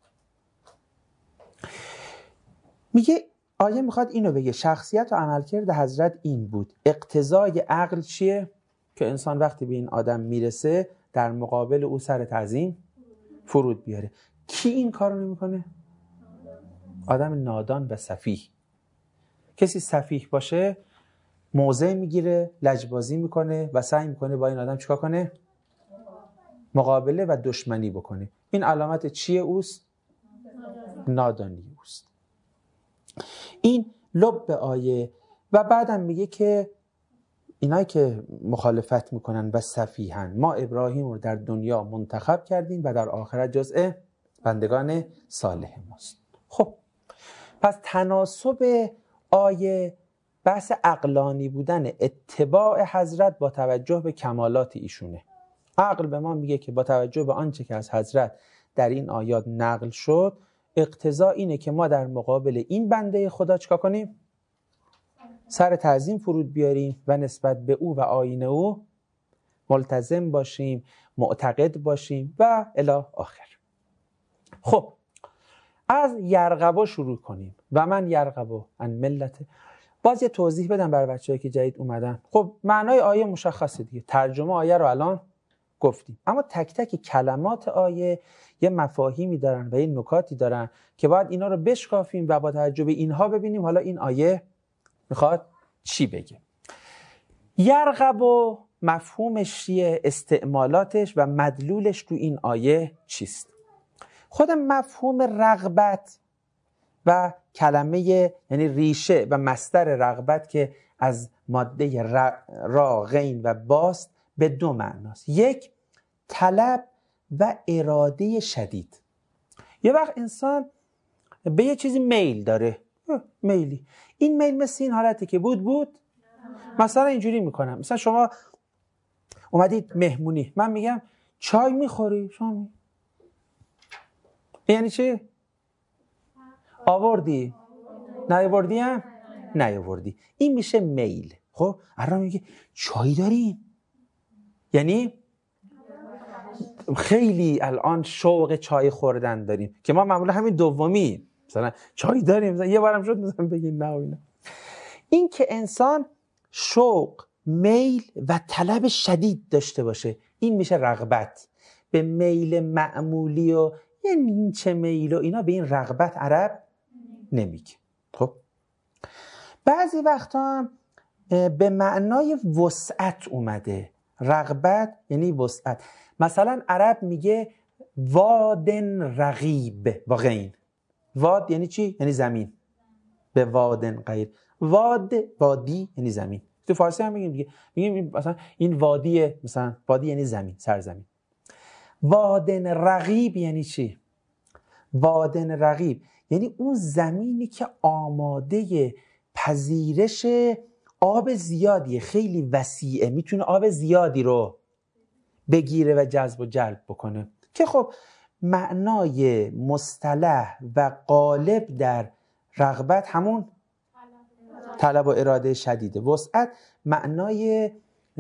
میگه آیه میخواد اینو بگه شخصیت و عملکرد حضرت این بود. اقتضای عقل چیه؟ که انسان وقتی به این آدم میرسه در مقابل او سر تعظیم فرود بیاره. کی این کارو نمیکنه؟ آدم نادان و سفیه. کسی سفیه باشه موضع میگیره، لجبازی میکنه و سعی میکنه با این آدم چیکار کنه؟ مقابله و دشمنی بکنه. این علامت چیه اوست؟ نادانی اوست. این لب آیه. و بعدم میگه که اینایی که مخالفت میکنن و سفیهن، ما ابراهیم رو در دنیا منتخب کردیم و در آخرت جزء بندگان صالح ماست. خب پس تناسب آیه بحث عقلانی بودن اتباع حضرت با توجه به کمالات ایشونه. عقل به ما میگه که با توجه به آنچه که از حضرت در این آیات نقل شد، اقتضا اینه که ما در مقابل این بنده خدا چیکار کنیم؟ سر تعظیم فرود بیاریم و نسبت به او و آیین او ملتزم باشیم، معتقد باشیم و الی آخر. خب از یرغبا شروع کنیم. و من یرغبا عن ملت. باز یه توضیح بدم برای بچه‌هایی که جدید اومدن. خب معنای آیه مشخصه دیگه، ترجمه آیه رو الان گفتیم، اما تک تک کلمات آیه یه مفاهیمی دارن و یه نکاتی دارن که باید اینا رو بشکافیم و با توجه به اینها ببینیم حالا این آیه میخواد چی بگه. یرغب و مفهومش چیه، استعمالاتش و مدلولش تو این آیه چیست. خود مفهوم رغبت و کلمه یعنی ریشه و مصدر رغبت که از ماده را غین و باست به دو معناست. یک، طلب و اراده شدید. یه وقت انسان به یه چیزی میل داره، میلی، این میل مثل این حالتی که بود بود مثلا اینجوری میکنم، مثلا شما اومدید مهمونی، من میگم چای میخوری؟ شما می... یعنی چی؟ آوردی؟ نیاوردی هم؟ نیاوردی. این میشه میل. خب الان میگه چای داریم، یعنی خیلی الان شوق چای خوردن داریم که ما معمولا همین دومی، مثلا چای داریم، مثلا یه بارم شد مثلا بگین نه اینا. این که انسان شوق، میل و طلب شدید داشته باشه، این میشه رغبت. به میل معمولی و یه نیمچه میل و اینا به این رغبت عرب نمیگه. خب بعضی وقتا هم به معنای وسعت اومده. رغبت یعنی وسعت. مثلا عرب میگه وادن رغیب با غین. واد یعنی چی؟ یعنی زمین. به وادن غیر. واد وادی یعنی زمین. تو فارسی هم میگیم دیگه، میگیم مثلا این وادیه، مثلا وادی یعنی زمین، سرزمین. وادن رغیب یعنی چی؟ وادن رغیب یعنی اون زمینی که آماده پذیرش آب زیادیه، خیلی وسیعه، میتونه آب زیادی رو بگیره و جذب و جلب بکنه. که خب معنای مصطلح و غالب در رغبت همون طلب و اراده شدیده. وسعت معنای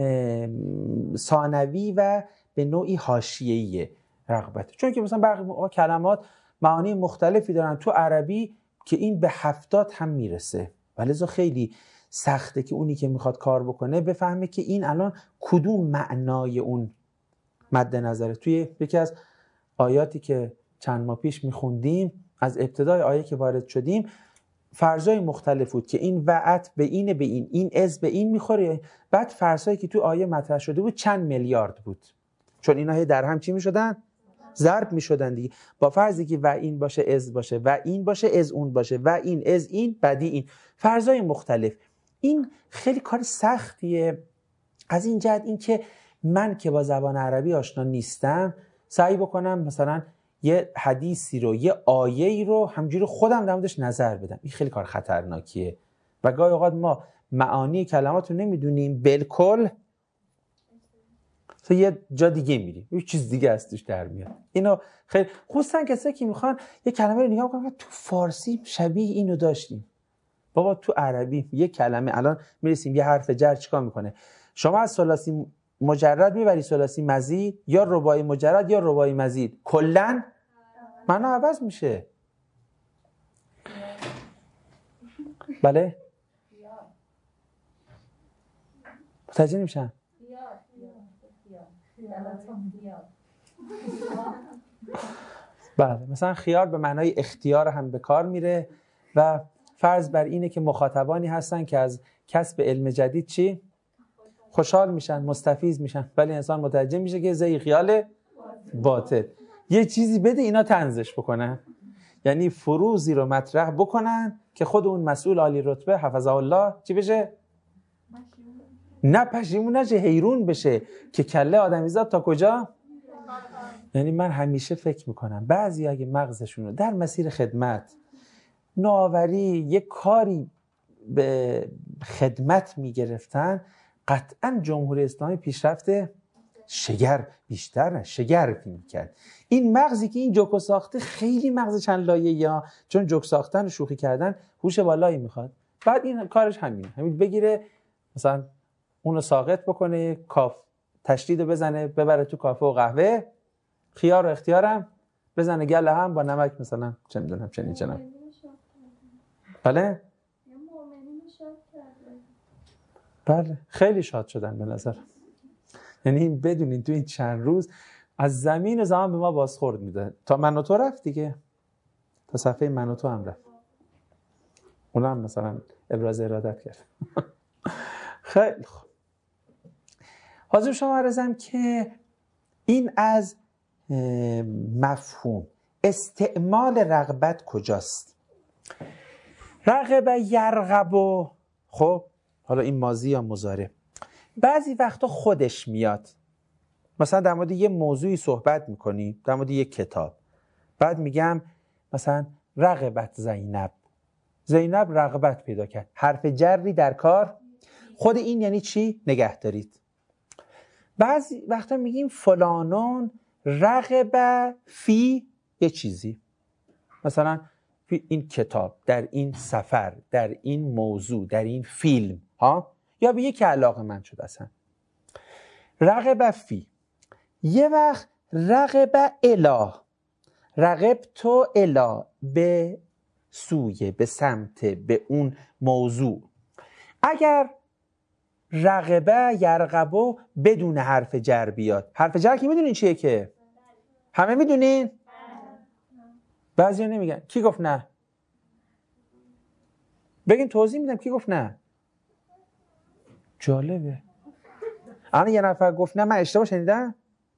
ثانوی و به نوعی حاشیه‌ای رغبت، چون که مثلا برخی کلمات معانی مختلفی دارن تو عربی که این به هفتاد هم میرسه، ولذا خیلی سخته که اونی که میخواد کار بکنه بفهمه که این الان کدوم معنای اون مد نظره. توی یکی از آیاتی که چند ماه پیش میخوندیم، از ابتدای آیه که وارد شدیم، فرضای مختلف بود که این وعد به این به این، این از به این میخوره. بعد فرضایی که تو آیه مطرح شده بود چند میلیارد بود، چون اینا در هم چی میشدن؟ ضرب میشدن دیگه. با فرضی که و این باشه از باشه و این باشه از اون باشه و این از این بعدی این، فرضای مختلف. این خیلی کار سختیه. از این جهت این که من که با زبان عربی آشنا نیستم سعی بکنم مثلا یه حدیثی رو، یه آیه‌ای رو همجوری خودم در موردش نظر بدم، این خیلی کار خطرناکیه و گاهی اوقات ما معانی کلمات رو نمیدونیم، بالکل تو یه جا دیگه میریم، یه چیز دیگه از توش در میاد. اینو خیلی خصوصا کسایی که میخوان یه کلمه رو نگاه کنن تو فارسی شبیه اینو داشتیم، بابا تو عربی یه کلمه الان میرسیم یه حرف جر چیکار میکنه؟ شما از ثلاثی مجرد میبری ثلاثی مزید یا رباعی مجرد یا رباعی مزید، کلا معنا عوض میشه. بله متوجه نمیشن؟ بله مثلا خیار به معنای اختیار هم به کار میره و فرض بر اینه که مخاطبانی هستن که از کسب علم جدید چی؟ خوشحال میشن، مستفیض میشن، ولی انسان متوجه میشه که زی خیال باطل. یه چیزی بده اینا طنزش بکنن، یعنی فروزی رو مطرح بکنن که خود اون مسئول عالی رتبه حفظه الله چی بشه؟ نه پشیمون نشه، حیرون بشه که کله آدمیزاد تا کجا؟ یعنی من همیشه فکر میکنم بعضی اگه مغزشون رو در مسیر خدمت، نوآوری، یک کاری به خدمت میگرفتن، قطعا جمهوری اسلامی پیشرفت شگر بیشتر نه شگرفی میکرد. این مغزی که این جوکو ساخته خیلی مغز چند لایه‌ای ها، چون جوک ساختن و شوخی کردن هوش بالایی میخواد. بعد این کارش همینه، همین بگیره مثلا اونو ساقط بکنه، کاف تشدید رو بزنه ببره تو کافه و قهوه، خیار و اختیارم بزنه گله هم با نمک مثلا چه میدونم چنین چنم. بله بله خیلی شاد شدن به نظر. یعنی بدونین تو این چند روز از زمین و زمان به ما بازخورد میده. تا من و تو رفت دیگه، تا صفحه من و تو هم رفت، اونا هم مثلا ابراز ارادت کرد. خیلی خوب. حاضر شما عرضم که این از مفهوم استعمال رغبت کجاست؟ رغب یرغب و خب حالا این ماضی یا مضارع بعضی وقتا خودش میاد. مثلا در مورد یه موضوعی صحبت میکنیم، در مورد یه کتاب، بعد میگم مثلا رغبت زینب، زینب رغبت پیدا کرد، حرف جری در کار. خود این یعنی چی؟ نگه دارید. بعضی وقتا میگیم فلانون رغب فی یه چیزی، مثلا این کتاب، در این سفر، در این موضوع، در این فیلم ها، یا به یکی علاقه من شد اصلا. رغب فی. یه وقت رغب اله، رغب تو اله، به سوی، به سمت، به اون موضوع. اگر رغبه یرغبو بدون حرف جر بیاد، حرف جر که میدونین چیه که؟ همه میدونین؟ بعضی ها نمیگن. کی گفت نه؟ بگین توضیح میدم. کی گفت نه؟ جالبه. الان یه نفر گفت نه، من اشتباه شنیدم؟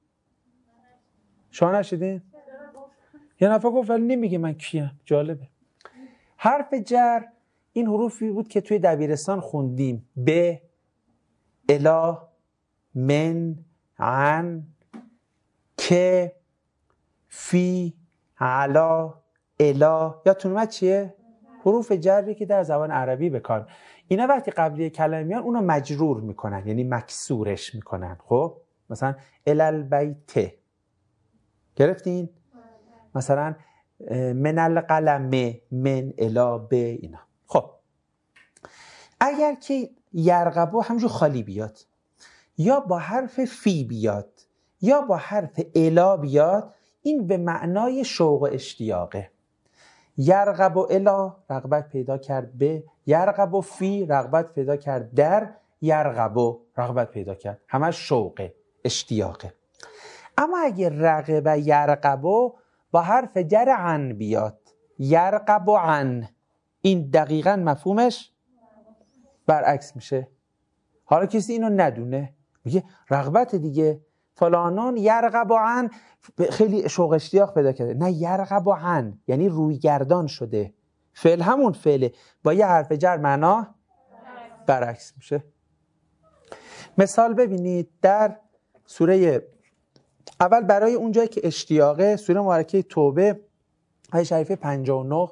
شما نشیدین؟ یه نفر گفت ولی نمیگه من کیم. جالبه. حرف جر این حروفی بود که توی دبیرستان خوندیم. به، الا، من، عن، که، فی، علا، الا. یا تونومت چیه؟ حروف جری که در زبان عربی بکار. اینا وقتی قبلی کلمه میان اونو مجرور میکنن، یعنی مکسورش میکنن. خب مثلا الالبیت گرفتین؟ مثلا من القلم، من الا به. اینا خب اگر که یرغبو همجور خالی بیاد، یا با حرف فی بیاد، یا با حرف الا بیاد، این به معنای شوق و اشتیاقه. یرغب و الا رغبت پیدا کرد به، یرغب و فی رغبت پیدا کرد در، یرغب و رغبت پیدا کرد، همه شوقه، اشتیاقه. اما اگه رغب یرغب و با حرف جر عن بیاد، یرغب و عن، این دقیقاً مفهومش برعکس میشه. حالا کسی اینو ندونه میگه رغبت دیگه، فلانان یرغب عن، خیلی شوق اشتیاق پیدا کرده. نه، یرغب عن یعنی روی گردان شده. فعل همون فعله، با یه حرف جر معنا برعکس میشه. مثال ببینید در سوره اول برای اون جایی که اشتیاقه، سوره مبارکه توبه آیه شریفه پنجاه و نه.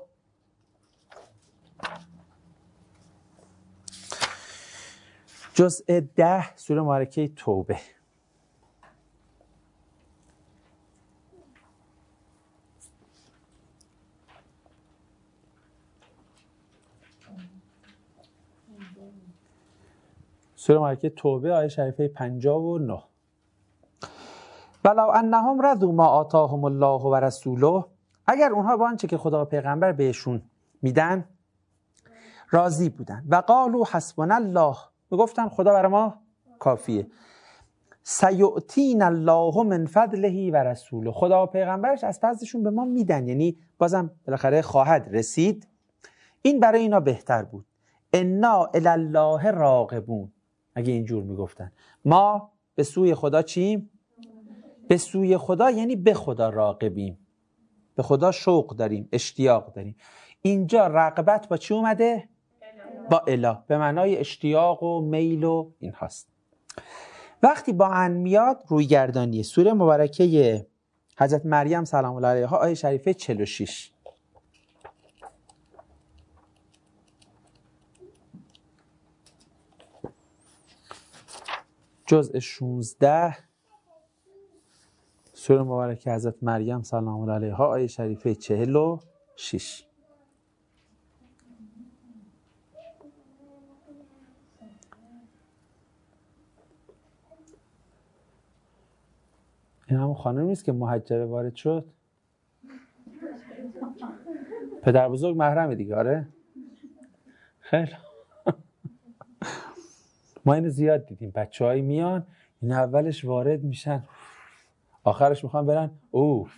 جزء ده سوره مبارکه توبه. سوره مبارکه توبه آیه شریفه پنجاه و نه. ولو انهم رضوا ما آتاهم الله و رسوله، اگر اونها با آنچه که خدا و پیغمبر بهشون میدن راضی بودن، و قالوا حسبنا الله، میگفتن خدا برای ما کافیه، سیؤتینا الله من فضله و رسوله، خدا و پیغمبرش از فضلشون به ما میدن، یعنی بازم بالاخره خواهد رسید، این برای اینا بهتر بود. انا الی الله راغبون، اگه اینجور میگفتن ما به سوی خدا چیم؟ به سوی خدا یعنی به خدا راغبیم، به خدا شوق داریم، اشتیاق داریم. اینجا رغبت با چی اومده؟ با اله، به معنای اشتیاق و میل و این هاست. وقتی با عن میاد روی گردانی. سوره مبارکه حضرت مریم سلام الله علیها آیه شریفه چهل و شش. جزء شانزده سوره مبارکه حضرت مریم سلام الله علیها آیه شریفه چهل و شش. این همون خانم نیست که محجبه وارد شد؟ پدر بزرگ محرمه دیگه. آره خیلی ما اینو زیاد دیدیم. بچه هایی میان این اولش وارد میشن آخرش میخوان برن اوف.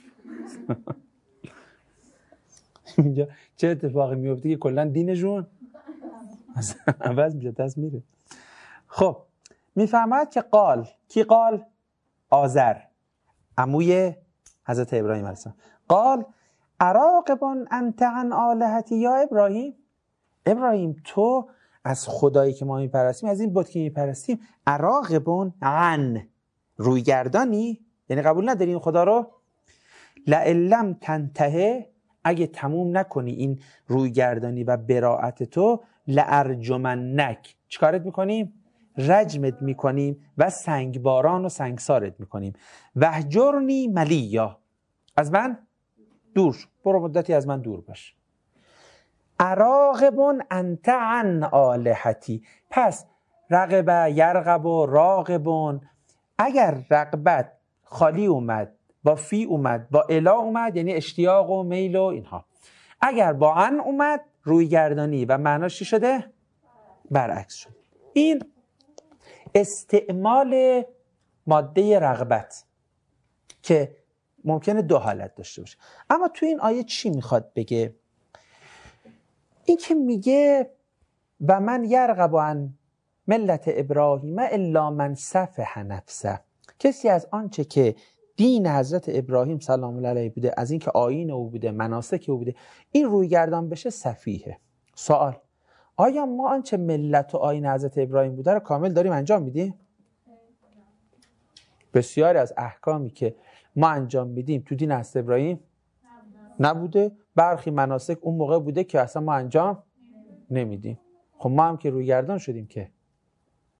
اینجا چه اتفاقی میفته که کلا دینشون عوض میشه، دست میره. خب میفهمد که قال، کی قال؟ آذر عموی حضرت ابراهیم علیه السلام. قال اراغبون انت عن آلهتی یا ابراهیم؟ ابراهیم تو از خدایی که ما میپرستیم، از این بت که میپرستیم، اراغبون عن رویگردانی، یعنی قبول نداری این خدا رو؟ لئن لم تنتهی، اگه تموم نکنی این رویگردانی و براءت تو، لارجمنک، چیکارت میکنیم؟ رجمت میکنیم و سنگباران و سنگسارت میکنیم. وهجرنی ملیا، از من دور، برو مدتی از من دور باش. اراغبون انت عن آلهتی، پس رغبه یرغب و راغبون، اگر رغبت خالی اومد با فی اومد با الا اومد یعنی اشتیاق و میل و اینها، اگر با عن اومد روی گردانی و معناش چی شده؟ برعکس شد. این استعمال ماده رغبت که ممکنه دو حالت داشته باشه. اما تو این آیه چی میخواد بگه؟ این که میگه و من یرغب عن ملت ابراهیم الا من سفه نفسه، کسی از آنچه که دین حضرت ابراهیم سلام الله علیه بوده، از این که آیین او بوده، مناسک او بوده، این روی گردان بشه سفیهه. سوال، آیا ما آنچه ملت و آیین حضرت ابراهیم بوده رو کامل داریم انجام میدیم؟ بسیاری از احکامی که ما انجام میدیم تو دین حضرت ابراهیم نبوده. برخی مناسک اون موقع بوده که اصلا ما انجام نمیدیم. خب ما هم که روی گردان شدیم که